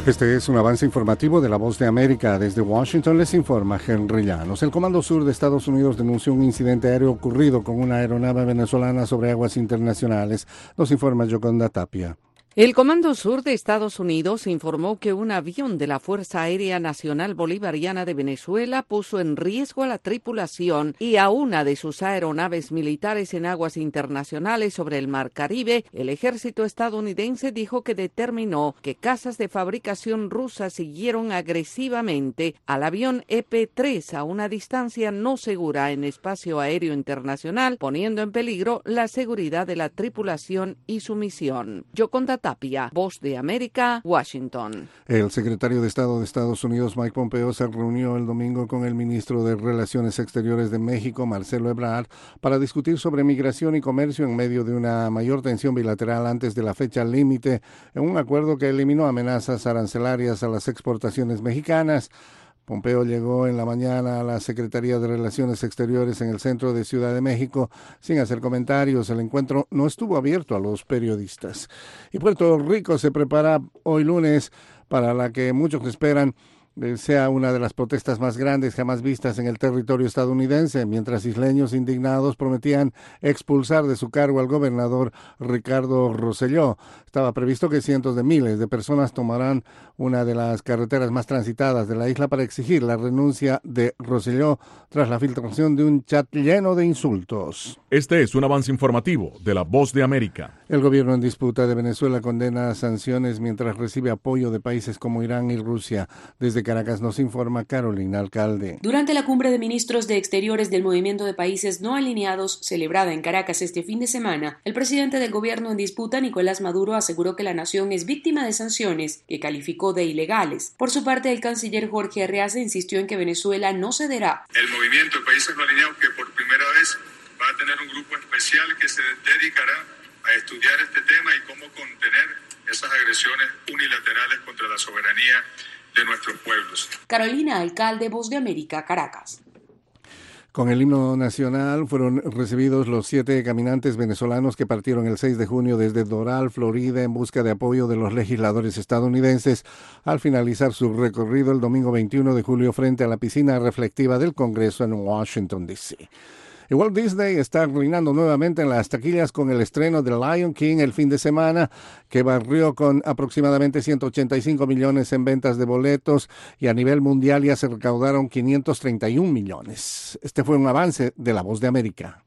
Este es un avance informativo de La Voz de América. Desde Washington les informa Henry Llanos. El Comando Sur de Estados Unidos denunció un incidente aéreo ocurrido con una aeronave venezolana sobre aguas internacionales. Nos informa Yoconda Tapia. El Comando Sur de Estados Unidos informó que un avión de la Fuerza Aérea Nacional Bolivariana de Venezuela puso en riesgo a la tripulación y a una de sus aeronaves militares en aguas internacionales sobre el Mar Caribe. El ejército estadounidense dijo que determinó que cazas de fabricación rusa siguieron agresivamente al avión EP-3 a una distancia no segura en espacio aéreo internacional, poniendo en peligro la seguridad de la tripulación y su misión. Yoconda Tapia, Voz de América, Washington. El secretario de Estado de Estados Unidos, Mike Pompeo, se reunió el domingo con el ministro de Relaciones Exteriores de México, Marcelo Ebrard, para discutir sobre migración y comercio en medio de una mayor tensión bilateral antes de la fecha límite, en un acuerdo que eliminó amenazas arancelarias a las exportaciones mexicanas. Pompeo llegó en la mañana a la Secretaría de Relaciones Exteriores en el centro de Ciudad de México sin hacer comentarios. El encuentro no estuvo abierto a los periodistas. Y Puerto Rico se prepara hoy lunes para la que muchos esperan sea una de las protestas más grandes jamás vistas en el territorio estadounidense, mientras isleños indignados prometían expulsar de su cargo al gobernador Ricardo Rosselló. Estaba previsto que cientos de miles de personas tomarán una de las carreteras más transitadas de la isla para exigir la renuncia de Rosselló tras la filtración de un chat lleno de insultos. Este es un avance informativo de La Voz de América. El gobierno en disputa de Venezuela condena sanciones mientras recibe apoyo de países como Irán y Rusia. Desde Caracas nos informa Carolina Alcalde. Durante la cumbre de ministros de Exteriores del Movimiento de Países No Alineados, celebrada en Caracas este fin de semana, el presidente del gobierno en disputa, Nicolás Maduro, aseguró que la nación es víctima de sanciones que calificó de ilegales. Por su parte, el canciller Jorge Arreaza insistió en que Venezuela no cederá. El Movimiento de Países No Alineados, que por primera vez va a tener un grupo especial que se dedicará a estudiar este tema y cómo contener esas agresiones unilaterales contra la soberanía de nuestros pueblos. Carolina Alcalde, Voz de América, Caracas. Con el himno nacional fueron recibidos los 7 caminantes venezolanos que partieron el 6 de junio desde Doral, Florida, en busca de apoyo de los legisladores estadounidenses al finalizar su recorrido el domingo 21 de julio frente a la piscina reflectiva del Congreso en Washington, D.C. Y Walt Disney está reinando nuevamente en las taquillas con el estreno de Lion King el fin de semana, que barrió con aproximadamente 185 millones en ventas de boletos y a nivel mundial ya se recaudaron 531 millones. Este fue un avance de La Voz de América.